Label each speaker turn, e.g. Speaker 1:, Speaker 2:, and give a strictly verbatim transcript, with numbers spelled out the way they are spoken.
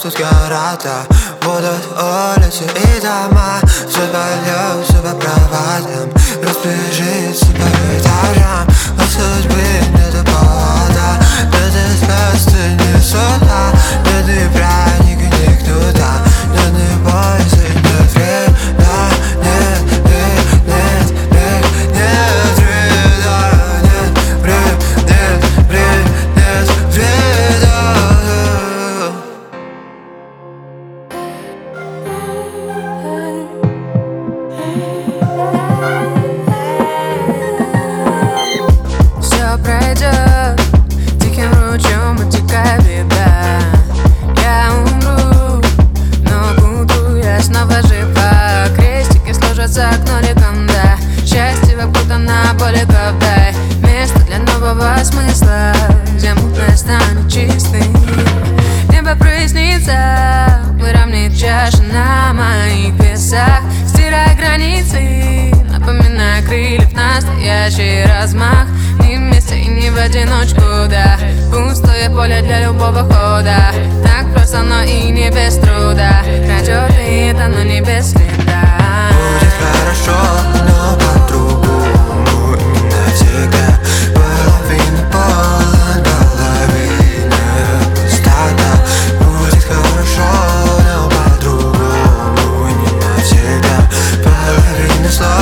Speaker 1: тут города, будут улицы и дома. Все польется по проводам, разбежится по этажам. От судьбы нету повода, нет звезды, не суда, нет и праздника никуда, нет и поезда, нет вреда, нет, нет, нет, нет, нет вреда, нет вред, нет вред, нет вреда.
Speaker 2: Все пройдет, тихим ручьем утекает беда. Я умру, но буду я снова жива. Крестики сложатся к ноликам, да. Счастье будто на поле дай. Место для нового смысла, где мутное станет чистым. Небо прояснится, выровняет чаши на моих весах. Стирая границы, напоминая крыльев настоящий размах. Не вместе и не в одиночку, да. Пустое поле для любого хода. Так просто, но и не без труда. Крадет это, но не без следа.
Speaker 1: Будет хорошо, но по-другому не навсегда. Половина полон, половина пустота. Будет хорошо, но по-другому не навсегда. Половина слов.